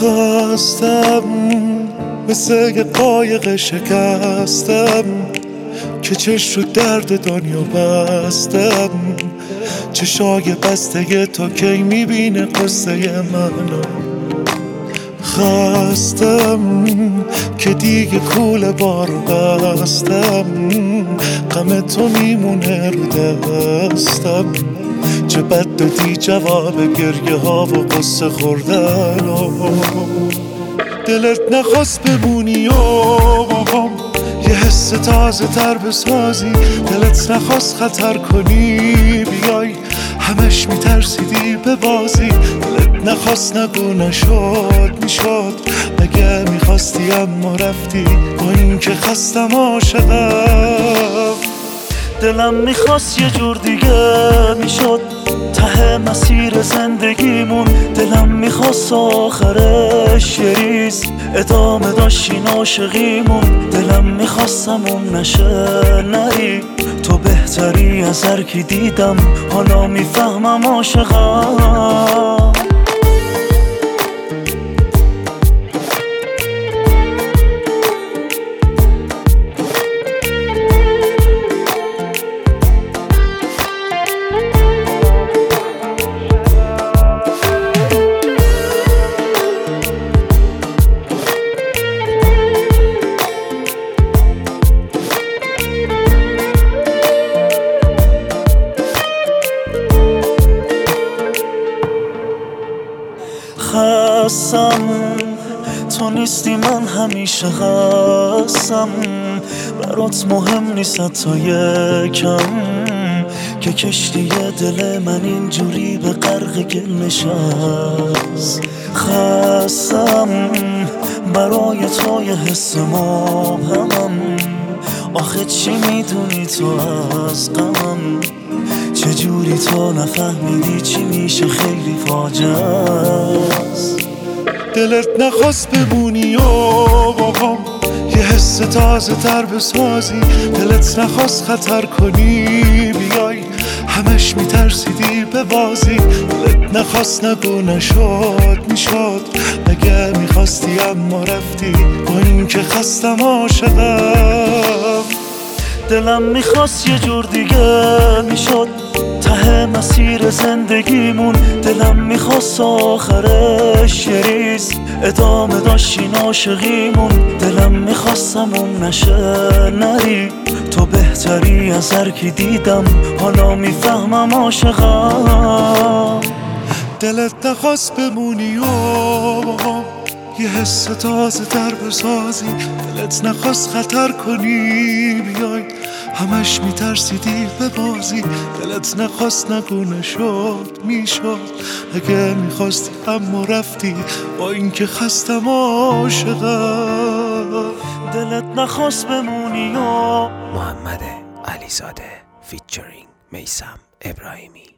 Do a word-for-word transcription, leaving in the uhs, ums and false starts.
خواستم مثل یه قایق شکستم که چش رو درد دنیا بستم، چشای بسته تا کی میبینه قصه منو. خواستم که دیگه کوله بارو بستم، غم تو میمونه رو دستم. چه بد دادی جواب گریه ها و قصه خوردن و دلت نخواست بمونی و باهم یه حس تازه تر بسازی، دلت نخواست خطر کنی بیای همش میترسیدی به بازی، دلت نخواست نگو نشد میشد، مگه میخواستی اما رفتی با این که خستم عاشقم. دلم میخواست یه جور دیگه میشد ته مسیر زندگیمون، دلم میخواست آخرش یه ریز ادامه داشتین عاشقیمون، دلم میخواستمون نشه نری، تو بهتری از هر کی دیدم، حالا میفهمم عاشقم. خستم تو نیستی من همیشه خستم، برات مهم نیست حتی یکم که کشتی دل من اینجوری به غرق گل نشست. خستم برای تو یه حس مبهمم، آخه چی میدونی تو از غمم، چجوری تو نفهمیدی چی میشه خیلی فاجعه است. دلت نخواست بمونی و باهم یه حس تازه تر بسازی، دلت نخواست خطر کنی بیای همش میترسیدی به بازی، دلت نخواست نگو نشد میشد، مگه میخواستی اما رفتی با این که خستم عاشقم. دلم میخواست یه جور دیگه میشد ته مسیر زندگیمون، دلم میخواست آخرش یه ریز ادامه داشتین عاشقیمون، دلم میخواستمون نشه نری، تو بهتری از هر کی دیدم، حالا میفهمم عاشقم. دلت نخواست بمونی و باهم یه حس تازه تر بسازی، دلت نخواست خطر کنی بیای همش میترسیدی به بازی، دلت نخواست نگو نشد میشد، اگه میخواستی اما رفتی با این که خستم عاشقم. دلت نخواست بمونی و محمد علیزاده فیچرینگ میثم ابراهیمی.